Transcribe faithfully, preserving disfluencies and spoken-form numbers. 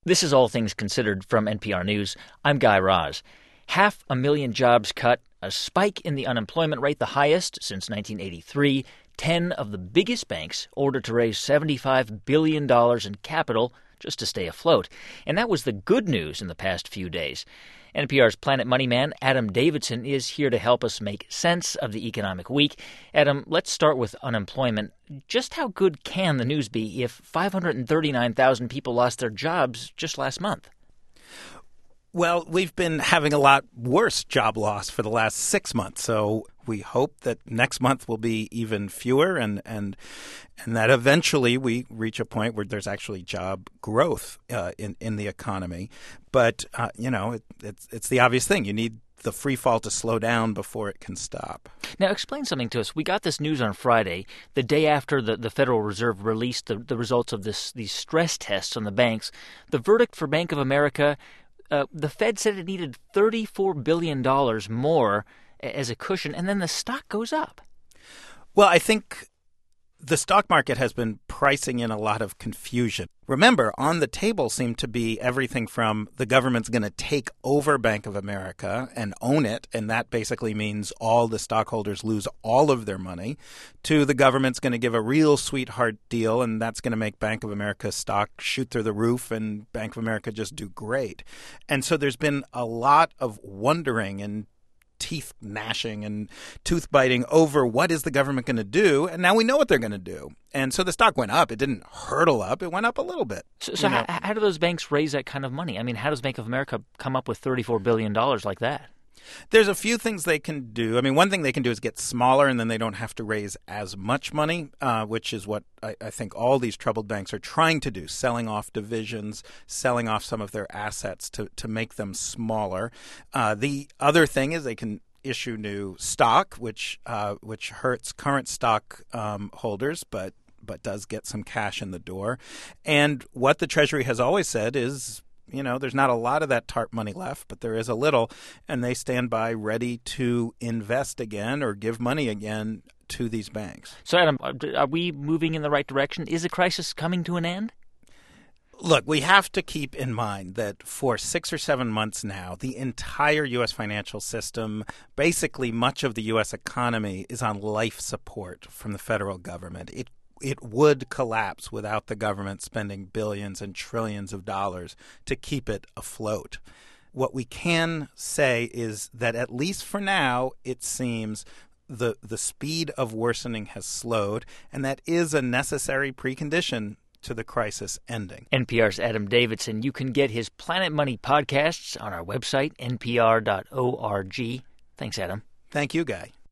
This is All Things Considered from N P R News. I'm Guy Raz. Half a million jobs cut, a spike in the unemployment rate, the highest since nineteen eighty-three. Ten of the biggest banks ordered to raise seventy-five billion dollars in capital just to stay afloat. And that was the good news in the past few days. N P R's Planet Money man, Adam Davidson, is here to help us make sense of the economic week. Adam, let's start with unemployment. Just how good can the news be if five hundred thirty-nine thousand people lost their jobs just last month? Well, we've been having a lot worse job loss for the last six months, so we hope that next month will be even fewer and and and that eventually we reach a point where there's actually job growth uh, in, in the economy. But, uh, you know, it, it's, it's the obvious thing. You need the free fall to slow down before it can stop. Now, explain something to us. We got this news on Friday, the day after the, the Federal Reserve released the, the results of this these stress tests on the banks. The verdict for Bank of America, uh, the Fed said it needed thirty-four billion dollars more as a cushion, and then the stock goes up. Well, I think the stock market has been pricing in a lot of confusion. Remember, on the table seemed to be everything from the government's going to take over Bank of America and own it, and that basically means all the stockholders lose all of their money, to the government's going to give a real sweetheart deal, and that's going to make Bank of America stock shoot through the roof and Bank of America just do great. And so there's been a lot of wondering and teeth gnashing and tooth biting over what is the government going to do. And now we know what they're going to do. And so the stock went up. It didn't hurdle up. It went up a little bit. So, so how, how do those banks raise that kind of money? I mean, how does Bank of America come up with thirty-four billion dollars like that? There's a few things they can do. I mean, one thing they can do is get smaller, and then they don't have to raise as much money, uh, which is what I, I think all these troubled banks are trying to do, selling off divisions, selling off some of their assets to, to make them smaller. Uh, the other thing is they can issue new stock, which uh, which hurts current stock um, holders, but but does get some cash in the door. And what the Treasury has always said is, you know, there's not a lot of that TARP money left, but there is a little, and they stand by ready to invest again or give money again to these banks. So, Adam, are we moving in the right direction? Is the crisis coming to an end? Look, we have to keep in mind that for six or seven months now, the entire U S financial system, basically much of the U S economy, is on life support from the federal government. It It would collapse without the government spending billions and trillions of dollars to keep it afloat. What we can say is that at least for now, it seems the the speed of worsening has slowed, and that is a necessary precondition to the crisis ending. N P R's Adam Davidson. You can get his Planet Money podcasts on our website, N P R dot org. Thanks, Adam. Thank you, Guy.